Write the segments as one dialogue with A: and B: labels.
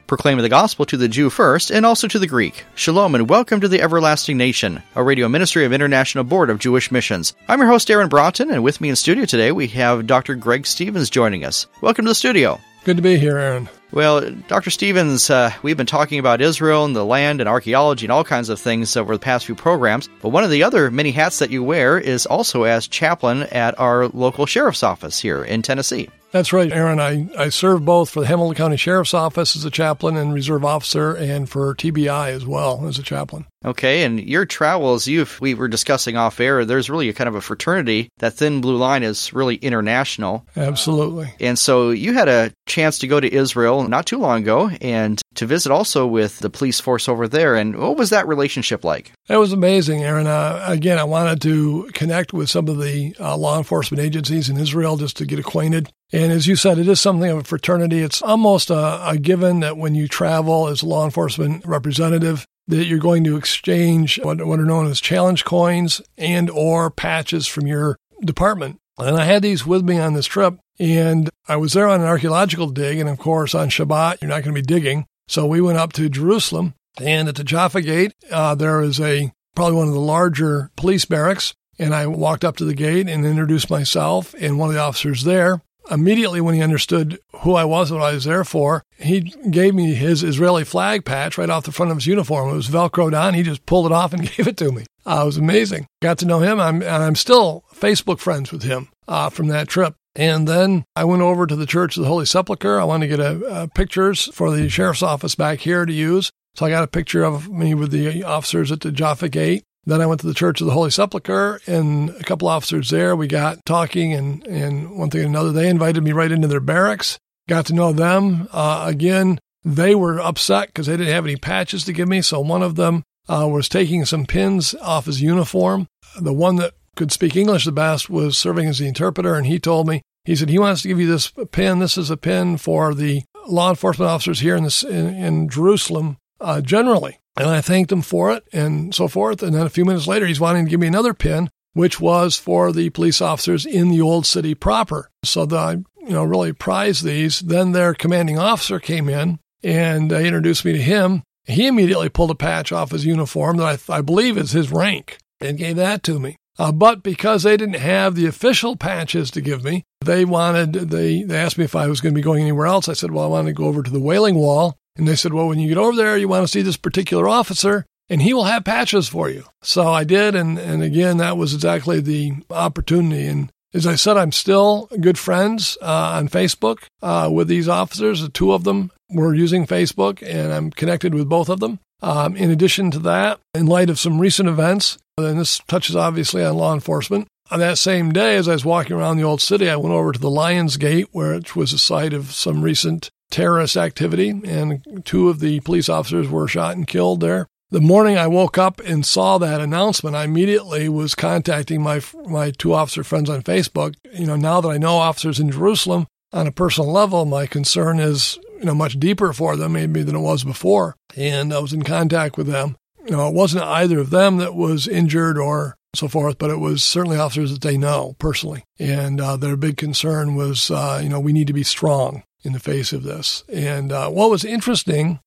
A: proclaiming the gospel to the Jew first and also to the Greek. Shalom and welcome to the Everlasting Nation, a radio ministry of International Board of Jewish Missions. I'm your host, Aaron Broughton, and with me in studio today we have Dr. Greg Stevens joining us. Welcome to the studio.
B: Good to be here, Aaron.
A: Well, Dr. Stevens, we've been talking about Israel and the land and archaeology and all kinds of things over the past few programs, but one of the other many hats that you wear is also as chaplain at our local sheriff's office here in Tennessee.
B: That's right, Aaron. I serve both for the Hamilton County Sheriff's Office as a chaplain and reserve officer, and for TBI as well as a chaplain.
A: Okay, and your travels, we were discussing off air, there's really a kind of a fraternity. That Thin Blue Line is really international.
B: Absolutely.
A: And so you had a chance to go to Israel not too long ago and to visit also with the police force over there. And what was that relationship like?
B: It was amazing, Aaron. Again, I wanted to connect with some of the law enforcement agencies in Israel just to get acquainted. And as you said, it is something of a fraternity. It's almost a given that when you travel as a law enforcement representative, that you're going to exchange what are known as challenge coins and or patches from your department. And I had these with me on this trip, and I was there on an archaeological dig, and of course on Shabbat, you're not going to be digging. So we went up to Jerusalem, and at the Jaffa Gate, there is probably one of the larger police barracks, and I walked up to the gate and introduced myself, and one of the officers there, immediately when he understood who I was and what I was there for, he gave me his Israeli flag patch right off the front of his uniform. It was Velcroed on. He just pulled it off and gave it to me. It was amazing. Got to know him, and I'm still Facebook friends with him from that trip. And then I went over to the Church of the Holy Sepulchre. I wanted to get pictures for the sheriff's office back here to use. So I got a picture of me with the officers at the Jaffa Gate. Then I went to the Church of the Holy Sepulchre, and a couple officers there. We got talking, and one thing and another. They invited me right into their barracks. Got to know them. Again, they were upset because they didn't have any patches to give me. So one of them was taking some pins off his uniform. The one that could speak English the best was serving as the interpreter, and he told me, he said, he wants to give you this pin. This is a pin for the law enforcement officers here in Jerusalem generally. And I thanked him for it and so forth. And then a few minutes later, he's wanting to give me another pin, which was for the police officers in the old city proper. So I really prized these. Then their commanding officer came in and introduced me to him. He immediately pulled a patch off his uniform that I believe is his rank and gave that to me. But because they didn't have the official patches to give me, they asked me if I was going to be going anywhere else. I said, well, I want to go over to the Wailing Wall. And they said, well, when you get over there, you want to see this particular officer, and he will have patches for you. So I did, and again, that was exactly the opportunity. And as I said, I'm still good friends on Facebook with these officers. The two of them were using Facebook, and I'm connected with both of them. In addition to that, in light of some recent events, and this touches obviously on law enforcement, on that same day, as I was walking around the old city, I went over to the Lions Gate, which was the site of some recent terrorist activity, and two of the police officers were shot and killed there. The morning I woke up and saw that announcement, I immediately was contacting my two officer friends on Facebook. Now that I know officers in Jerusalem on a personal level, my concern is much deeper for them maybe than it was before. And I was in contact with them. It wasn't either of them that was injured or so forth, but it was certainly officers that they know personally. And their big concern was, we need to be strong in the face of this. And what was interesting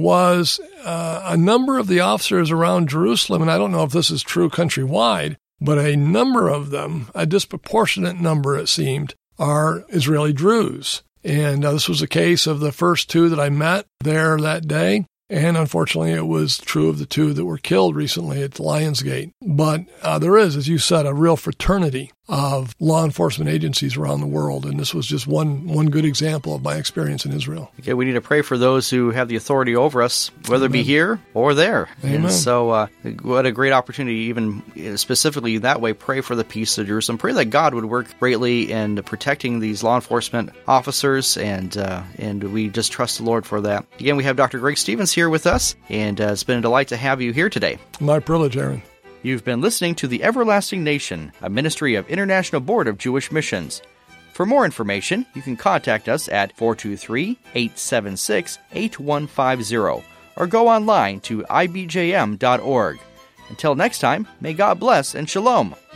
B: was a number of the officers around Jerusalem, and I don't know if this is true countrywide, but a number of them, a disproportionate number it seemed, are Israeli Druze. And this was the case of the first two that I met there that day. And unfortunately, it was true of the two that were killed recently at the Lions Gate. But there is, as you said, a real fraternity of law enforcement agencies around the world. And this was just one good example of my experience in Israel.
A: Okay, we need to pray for those who have the authority over us, whether it be here or there.
B: Amen.
A: And so what a great opportunity, even specifically that way, pray for the peace of Jerusalem. Pray that God would work greatly in protecting these law enforcement officers, and we just trust the Lord for that. Again, we have Dr. Greg Stevens here with us, and it's been a delight to have you here today.
B: My privilege, Aaron.
A: You've been listening to The Everlasting Nation, a ministry of International Board of Jewish Missions. For more information, you can contact us at 423-876-8150 or go online to ibjm.org. Until next time, may God bless and shalom.